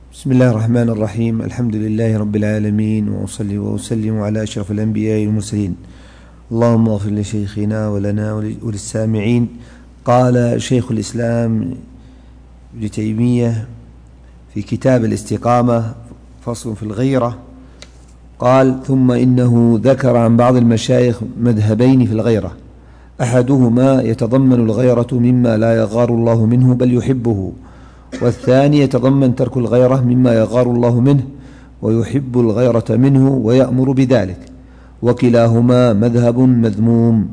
بسم الله الرحمن الرحيم. الحمد لله رب العالمين، وأصلي وأسلم على أشرف الأنبياء والمرسلين. اللهم اغفر لشيخنا ولنا وللسامعين. قال شيخ الإسلام ابن تيمية في كتاب الاستقامة فصل في الغيرة، قال: ثم إنه ذكر عن بعض المشايخ مذهبين في الغيرة: أحدهما يتضمن الغيرة مما لا يغار الله منه بل يحبه، والثاني يتضمن ترك الغيرة مما يغار الله منه ويحب الغيرة منه ويأمر بذلك، وكلاهما مذهب مذموم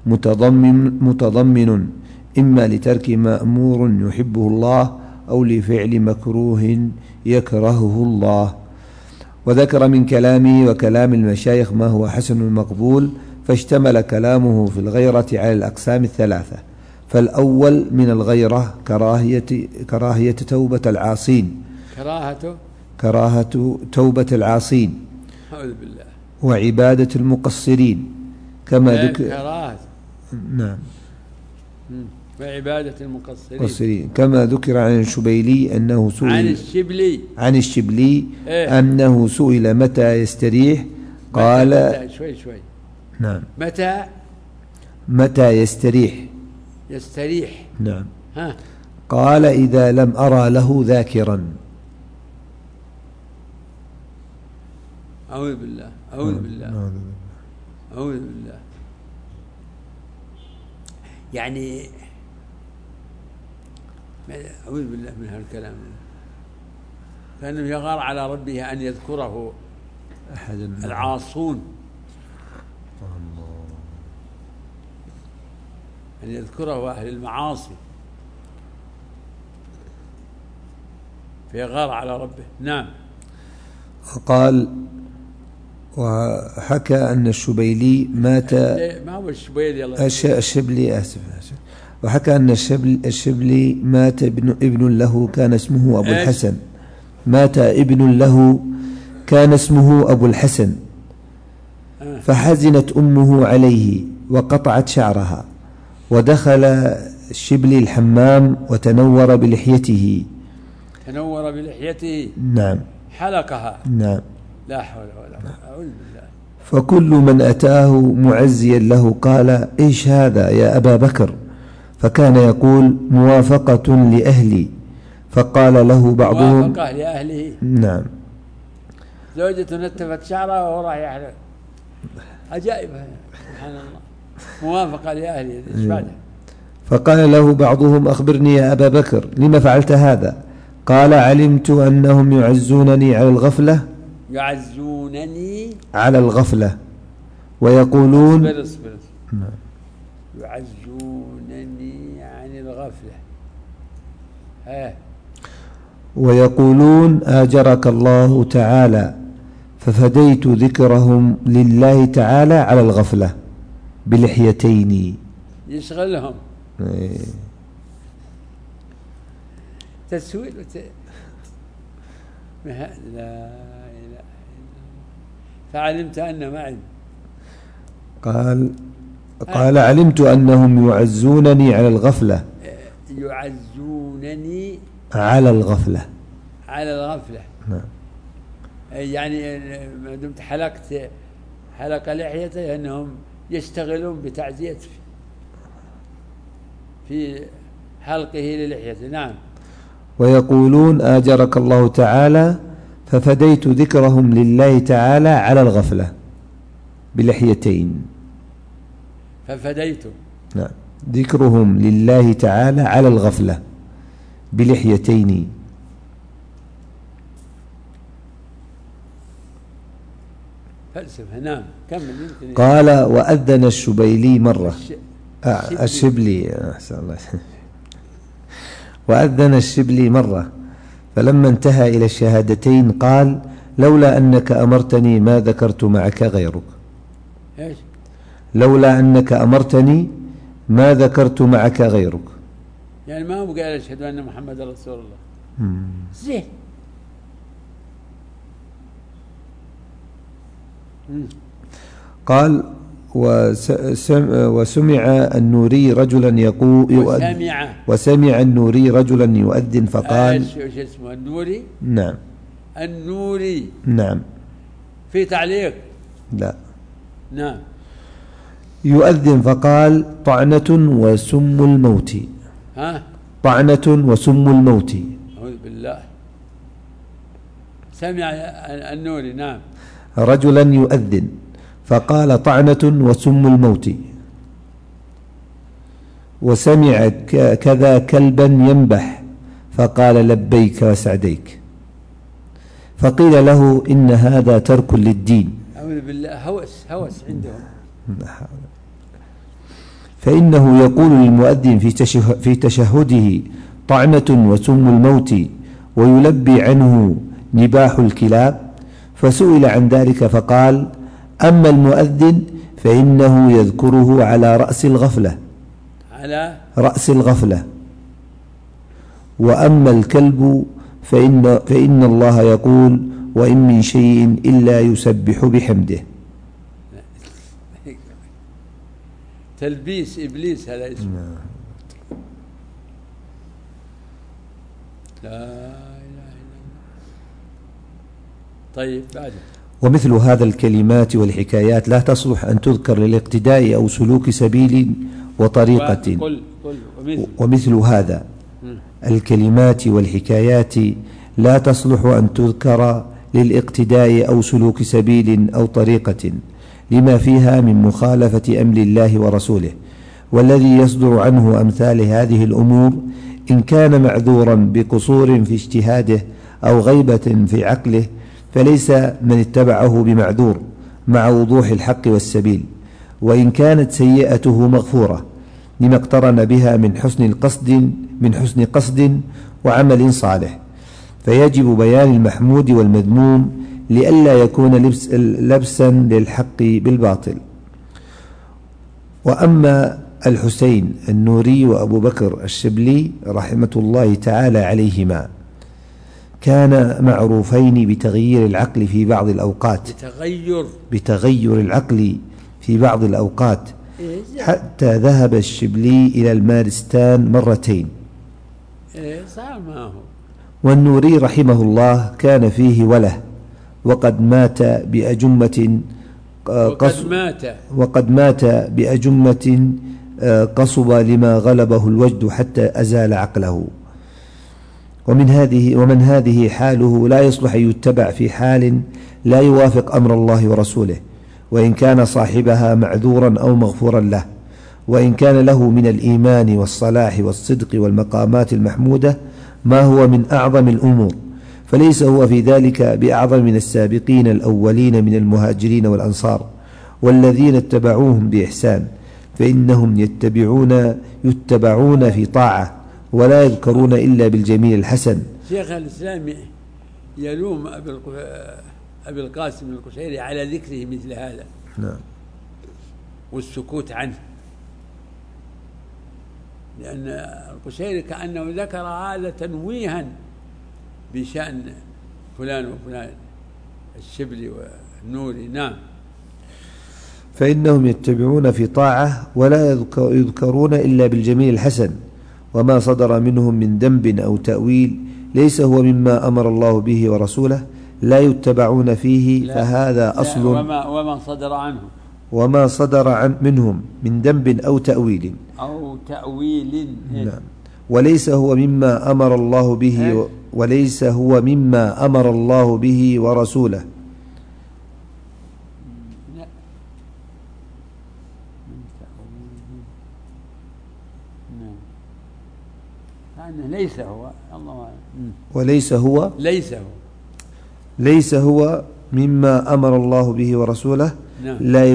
متضمن إما لترك مأمور يحبه الله أو لفعل مكروه يكرهه الله. وذكر من كلامه وكلام المشايخ ما هو حسن مقبول، فاشتمل كلامه في الغيرة على الأقسام الثلاثة. فالأول من الغيرة كراهية توبة العاصين، كراهة توبة العاصين، أعوذ بالله، وعبادة المقصرين كما ذكر. نعم، وعبادة المقصرين كما ذكر عن الشبيلي أنه سئل عن الشبلي أنه سئل متى يستريح، قال: متى شوي نعم، متى يستريح. نعم. قال: إذا لم أرى له ذاكرا. أعوذ بالله. يعني أعوذ بالله من هالكلام، كأنه يغار على ربه أن يذكره أحد العاصون، أن يذكره أهل المعاصي فيغار على ربه. نعم. قال: وحكى أن الشبيلي مات. ما هو الشبيلي؟ الشبلي، آسف. وحكى أن الشبلي مات ابن له كان اسمه أبو الحسن. مات ابن له كان اسمه أبو الحسن، فحزنت أمه عليه وقطعت شعرها، ودخل الشبلي الحمام وتنور بلحيته. نعم. حلقها. نعم. لا حول ولا قوة. أعوذ بالله. فكل من أتاه معزيا له قال: إيش هذا يا أبا بكر؟ فكان يقول: موافقة لأهلي. فقال له بعضهم: موافقة لأهله. نعم. زوجته نتفت شعرها وهو راح يحلق. عجائب، سبحان الله. موافقة لأهله. إيش بعده؟ فقال له بعضهم: أخبرني يا أبا بكر، لما فعلت هذا؟ قال: علمت أنهم يعزونني على الغفلة. على الغفلة ويقولون. اصبر. يعزونني عن الغفلة. ويقولون: آجرك الله تعالى، ففديت ذكرهم لله تعالى على الغفلة بلحيتين. يشغلهم تسويل لا إله إلا الله. فعلمت أن معي. قال: علمت أنهم يعزونني على الغفلة. يعزونني على الغفلة. نعم. يعني ما دمت حلق لحيته أنهم يشتغلون بتعزيته في حلقه للحيته. نعم. ويقولون: آجرك الله تعالى، ففديت ذكرهم لله تعالى على الغفلة بلحيتين. ففديت. نعم. ذكرهم لله تعالى على الغفلة بلحيتين. فلسفة. نعم. كمل. قال: وأذن الشبيلي مرة. الشبلي. أحسن الله. وأذن الشبلي مرة، فلما انتهى إلى الشهادتين قال: لولا أنك أمرتني ما ذكرت معك غيرك. إيش؟ لولا أنك أمرتني ما ذكرت معك غيرك. يعني ما هو قال أشهد أن محمد رسول الله. زين. قال: وسمع النوري رجلا يقول وسمع النوري رجلا يؤذن فقال شو اسمه النوري؟ نعم النوري نعم في تعليق؟ لا نعم. يؤذن فقال طعنة وسم الموت. ها؟ طعنة وسم الموت. أعوذ بالله. سمع النوري نعم رجلا يؤذن فقال طعنة وسم الموت، وسمع كذا كلبا ينبح فقال لبيك وسعديك، فقيل له إن هذا ترك للدين. أعوذ بالله. هوس عندهم. فإنه يقول للمؤذن في تشهده طعنة وسم الموت ويلبي عنه نباح الكلاب، فسئل عن ذلك فقال أما المؤذن فإنه يذكره على رأس الغفلة، وأما الكلب فإن الله يقول وإن من شيء إلا يسبح بحمده. تلبيس إبليس هذا اسمه. لا إله إلا الله. طيب بعد. ومثل هذا الكلمات والحكايات لا تصلح أن تذكر للاقتداء أو سلوك سبيل وطريقة. ومثل هذا الكلمات والحكايات لا تصلح أن تذكر للاقتداء أو سلوك سبيل أو طريقة، لما فيها من مخالفة أمر الله ورسوله، والذي يصدر عنه أمثال هذه الأمور إن كان معذورا بقصور في اجتهاده أو غيبة في عقله فليس من اتبعه بمعذور مع وضوح الحق والسبيل، وإن كانت سيئته مغفورة لما اقترن بها من حسن قصد وعمل صالح، فيجب بيان المحمود والمذموم لئلا يكون لبسا للحق بالباطل. وأما الحسين النوري وأبو بكر الشبلي رحمة الله تعالى عليهما كان معروفين بتغيير العقل في بعض الأوقات، بتغير العقل في بعض الأوقات، حتى ذهب الشبلي إلى المارستان مرتين. والنوري رحمه الله كان فيه وله، وقد مات بأجمة قصب لما غلبه الوجد حتى أزال عقله. ومن هذه حاله لا يصلح أن يتبع في حال لا يوافق أمر الله ورسوله، وإن كان صاحبها معذورا أو مغفورا له، وإن كان له من الإيمان والصلاح والصدق والمقامات المحمودة ما هو من أعظم الأمور، فليس هو في ذلك بأعظم من السابقين الأولين من المهاجرين والأنصار والذين اتبعوهم بإحسان، فإنهم يتبعون في طاعة ولا يذكرون إلا بالجميل الحسن. شيخ الإسلام يلوم أبي القاسم القشيري على ذكره مثل هذا. نعم. والسكوت عنه، لأن القشيري كأنه ذكر هذا تنويها بشأن فلان وفلان الشبلي والنوري. نعم. فإنهم يتبعون في طاعة ولا يذكرون إلا بالجميل الحسن، وما صدر منهم من ذنب أو تأويل ليس هو مما أمر الله به ورسوله لا يتبعون فيه، فهذا أصل. وما صدر منهم من ذنب أو تأويل نعم. وليس هو مما أمر الله به ورسوله. ليس هو مما أمر الله به ورسوله لا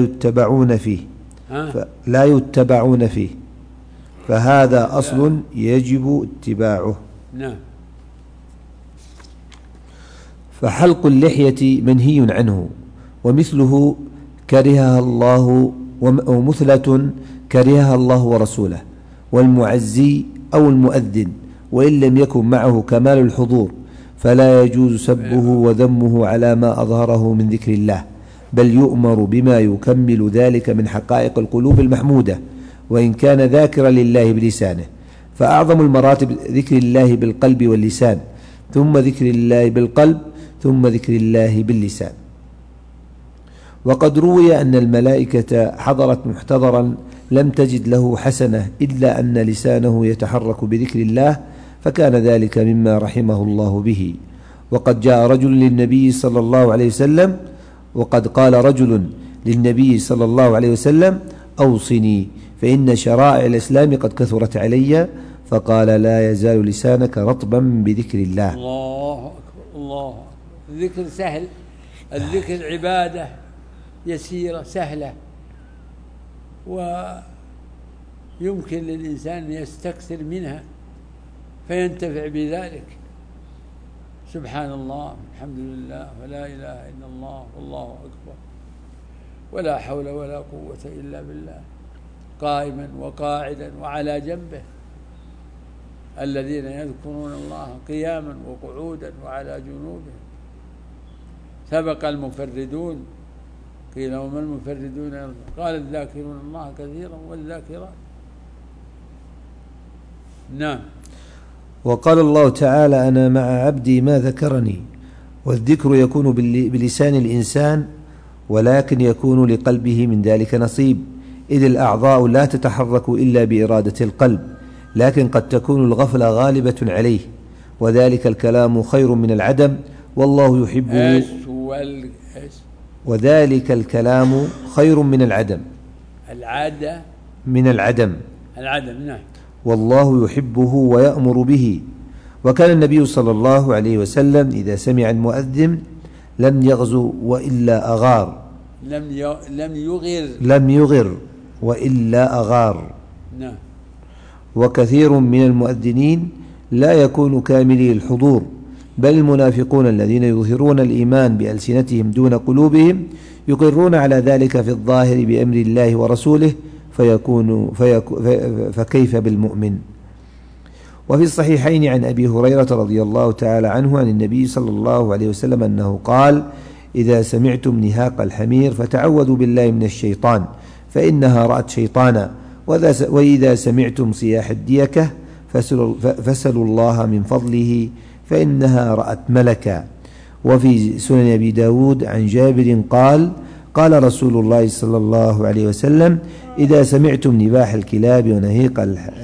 يتبعون فيه فهذا أصل يجب اتباعه. فحلق اللحية منهي عنه، ومثله كرهها الله ومثلة كرهها الله ورسوله، والمعزي أو المؤذن وإن لم يكن معه كمال الحضور فلا يجوز سبه وذمه على ما أظهره من ذكر الله بل يؤمر بما يكمل ذلك من حقائق القلوب المحمودة، وإن كان ذاكرا لله بلسانه. فأعظم المراتب ذكر الله بالقلب واللسان، ثم ذكر الله بالقلب، ثم ذكر الله باللسان. وقد روي أن الملائكة حضرت محتضرا لم تجد له حسنة إلا أن لسانه يتحرك بذكر الله، فكان ذلك مما رحمه الله به. وقد جاء رجل للنبي صلى الله عليه وسلم وقد قال رجل للنبي صلى الله عليه وسلم: أوصني فإن شرائع الإسلام قد كثرت علي، فقال: لا يزال لسانك رطبا بذكر الله. الله أكبر، الله أكبر. الذكر سهل، الذكر عبادة يسيرة سهلة، ويمكن للإنسان أن يستكثر منها فينتفع بذلك. سبحان الله، الحمد لله، ولا إله إلا الله، والله أكبر، ولا حول ولا قوة إلا بالله، قائما وقاعدا وعلى جنبه. الذين يذكرون الله قياما وقعودا وعلى جنوبهم. سبق المفردون، قيل وما المفردون؟ قال: الذاكرون الله كثيرا والذاكرات. نعم. وقال الله تعالى: أنا مع عبدي ما ذكرني. والذكر يكون بلسان الإنسان، ولكن يكون لقلبه من ذلك نصيب، إذ الأعضاء لا تتحرك إلا بإرادة القلب، لكن قد تكون الغفلة غالبة عليه، وذلك الكلام خير من العدم، والله يحبه. وذلك الكلام خير من العدم. من العدم. نعم. والله يحبه ويأمر به. وكان النبي صلى الله عليه وسلم إذا سمع المؤذن لم يغزو وإلا أغار. لم يغر وإلا أغار. نعم. وكثير من المؤذنين لا يكون كاملي الحضور، بل المنافقون الذين يظهرون الإيمان بألسنتهم دون قلوبهم يقرون على ذلك في الظاهر بأمر الله ورسوله، فكيف بالمؤمن؟ وفي الصحيحين عن أبي هريرة رضي الله تعالى عنه عن النبي صلى الله عليه وسلم أنه قال: إذا سمعتم نهاق الحمير فتعوذوا بالله من الشيطان فإنها رأت شيطانا، وإذا سمعتم صياح الديكة فسلوا الله من فضله فإنها رأت ملكا. وفي سنن أبي داود عن جابر قال: قال رسول الله صلى الله عليه وسلم: إذا سمعتم نباح الكلاب ونهيق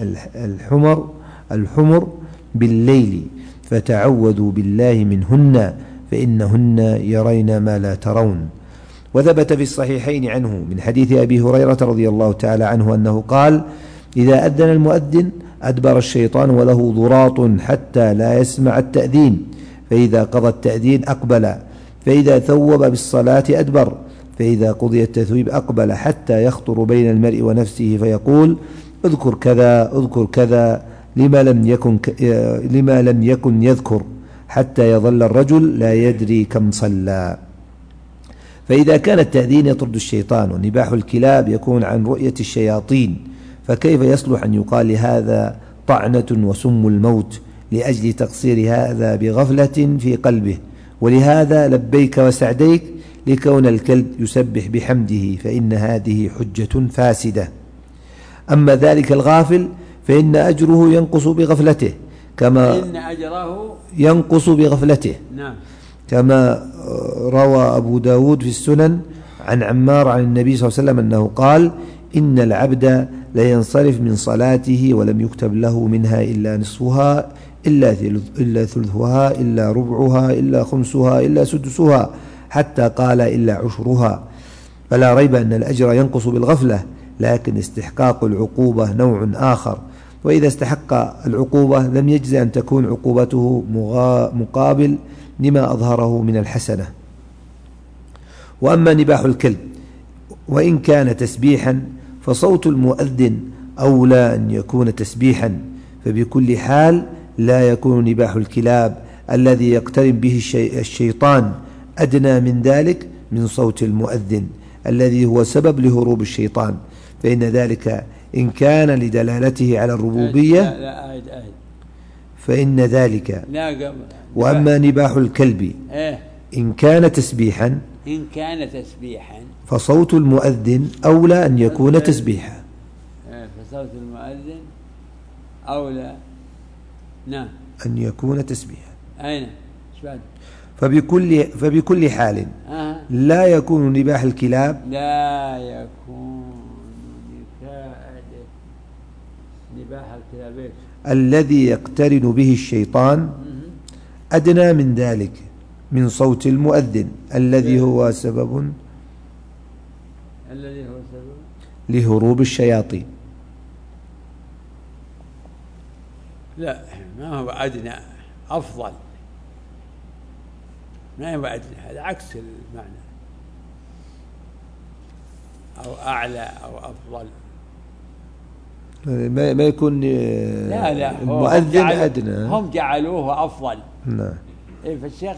الحمر بالليل فتعوذوا بالله منهن فإنهن يرين ما لا ترون. وثبت في الصحيحين عنه من حديث أبي هريرة رضي الله تعالى عنه أنه قال: إذا أذن المؤذن أدبر الشيطان وله ضراط حتى لا يسمع التأذين، فإذا قضى التأذين أقبل، فإذا ثوب بالصلاة أدبر، فإذا قضي التثويب أقبل حتى يخطر بين المرء ونفسه فيقول: اذكر كذا اذكر كذا، لما لم يكن يذكر، حتى يظل الرجل لا يدري كم صلى. فإذا كان التأذين يطرد الشيطان ونباح الكلاب يكون عن رؤية الشياطين، فكيف يصلح أن يقال لهذا طعنة وسم الموت لأجل تقصير هذا بغفلة في قلبه؟ ولهذا لبيك وسعديك لكون الكلب يسبح بحمده، فإن هذه حجة فاسدة. أما ذلك الغافل فإن أجره ينقص بغفلته، نعم. كما روى أبو داود في السنن عن عمار عن النبي صلى الله عليه وسلم أنه قال: إن العبد لينصرف من صلاته ولم يكتب له منها إلا نصفها إلا ثلثها إلا ربعها إلا خمسها إلا سدسها، حتى قال إلا عشرها. فلا ريب أن الأجر ينقص بالغفلة، لكن استحقاق العقوبة نوع آخر، وإذا استحق العقوبة لم يجز أن تكون عقوبته مقابل لما أظهره من الحسنة. وأما نباح الكلب وإن كان تسبيحا فصوت المؤذن أولى أن يكون تسبيحا، فبكل حال لا يكون نباح الكلاب الذي يقترن به الشيطان أدنى من ذلك من صوت المؤذن الذي هو سبب لهروب الشيطان، فإن ذلك إن كان لدلالته على الربوبية فإن ذلك. وأما نباح الكلب إن كان تسبيحا إن كان تسبيحا فصوت المؤذن أولى أن يكون تسبيحا. فصوت المؤذن أولى نعم أن يكون تسبيحا. أين فبكل حال لا يكون نباح الكلاب نباح الكلاب الذي يقترن به الشيطان أدنى من ذلك من صوت المؤذن الذي هو سبب لهروب الشياطين. لا ما هو أدنى، أفضل، ما هو أدنى، هذا عكس المعنى، أو أعلى أو أفضل. ما يكون لا المؤذن أدنى، هم جعلوه أفضل. نعم. فالشيخ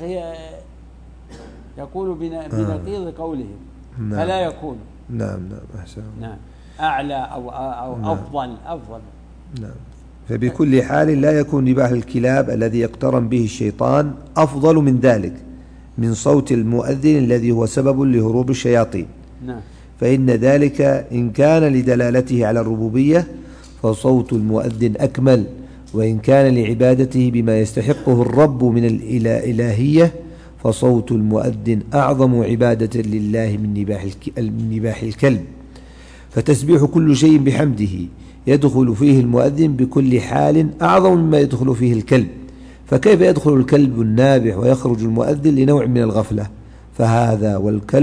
يقول بنقيض قولهم. نعم. فلا يكون. نعم أحسن. نعم أعلى أو نعم. أفضل. نعم. فبكل حال لا يكون نباح الكلاب الذي يقترن به الشيطان أفضل من ذلك من صوت المؤذن الذي هو سبب لهروب الشياطين. نعم. فإن ذلك إن كان لدلالته على الربوبية فصوت المؤذن أكمل، وإن كان لعبادته بما يستحقه الرب من الإلهية فصوت المؤذن أعظم عبادة لله من نباح الكلب. فتسبيح كل شيء بحمده يدخل فيه المؤذن بكل حال أعظم مما يدخل فيه الكلب، فكيف يدخل الكلب النابح ويخرج المؤذن لنوع من الغفلة؟ فهذا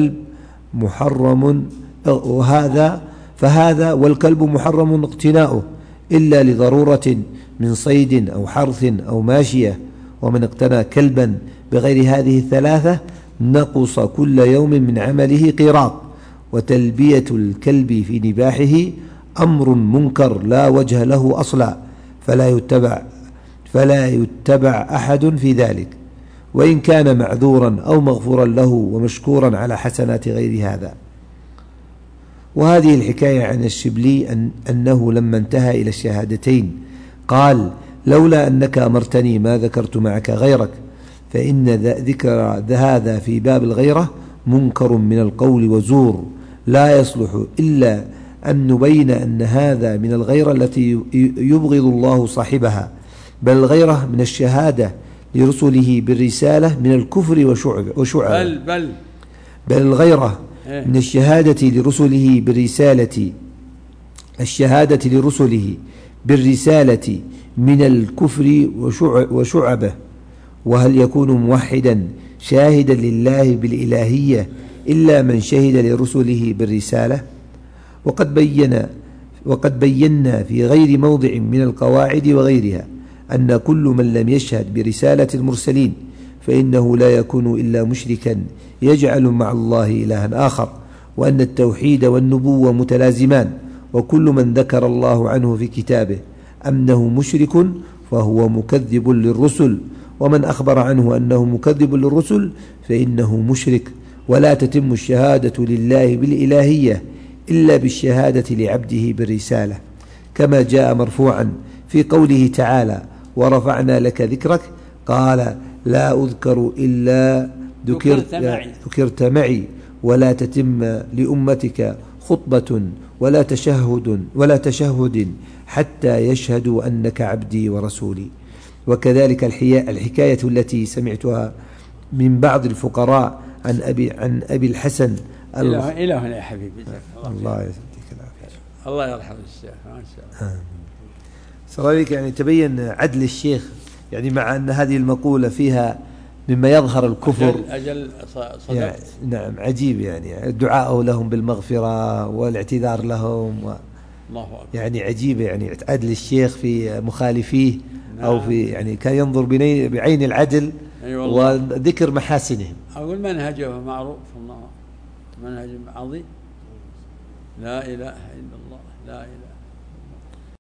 والكلب محرم اقتناؤه إلا لضرورة من صيد أو حرث أو ماشية. ومن اقتنى كلبا بغير هذه الثلاثة نقص كل يوم من عمله قيراط. وتلبية الكلب في نباحه أمر منكر لا وجه له أصلا، فلا يتبع أحد في ذلك، وإن كان معذورا أو مغفورا له ومشكورا على حسنات غير هذا. وهذه الحكاية عن الشبلي أنه لما انتهى إلى الشهادتين قال: لولا أنك أمرتني ما ذكرت معك غيرك، فإن ذكر هذا في باب الغيرة منكر من القول وزور، لا يصلح إلا أن نبين أن هذا من الغيرة التي يبغض الله صاحبها، بل الغيرة من الشهادة لرسله بالرسالة من الكفر وشعب بل الغيرة من الشهادة لرسله بالرسالة من الكفر وشعبه. وهل يكون موحدا شاهدا لله بالإلهية إلا من شهد لرسله بالرسالة؟ وقد بينا في غير موضع من القواعد وغيرها أن كل من لم يشهد برسالة المرسلين فإنه لا يكون إلا مشركا يجعل مع الله إلها آخر، وأن التوحيد والنبوة متلازمان، وكل من ذكر الله عنه في كتابه أنه مشرك فهو مكذب للرسل، ومن أخبر عنه أنه مكذب للرسل فإنه مشرك. ولا تتم الشهادة لله بالإلهية إلا بالشهادة لعبده بالرسالة، كما جاء مرفوعا في قوله تعالى: ورفعنا لك ذكرك، قال: لا أذكر إلا ذكرت معي. ولا تتم لأمتك خطبة ولا تشهد حتى يشهدوا أنك عبدي ورسولي. وكذلك الحكاية التي سمعتها من بعض الفقراء عن أبي الحسن إلى هنا يا حبيبي. الله يسعدك العافية. الله يرحم الشيخ ما شاء الله. سراليك يعني تبين عدل الشيخ، يعني مع أن هذه المقولة فيها مما يظهر الكفر. أجل صدقت. يعني نعم عجيب، يعني دعاءه لهم بالمغفرة والاعتذار لهم الله أكبر. يعني عجيبة، يعني عدل الشيخ في مخالفيه. نعم. أو في يعني كان ينظر بعين العدل. أيوة وذكر محاسنهم. أقول منهجه معروف، الله منهج عظيم، لا إله إلا الله، لا إله